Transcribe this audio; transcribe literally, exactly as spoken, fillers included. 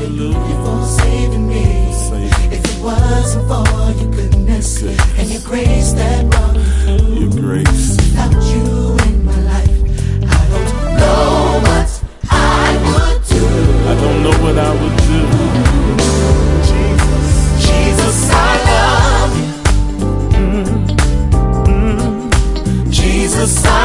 hallelujah for saving me. If it wasn't for your goodness and your grace that brought me through, your grace. Without you in my life, I don't know what I would do. I don't know what I would do. Jesus, Jesus, I love you. Mm, mm, Jesus, I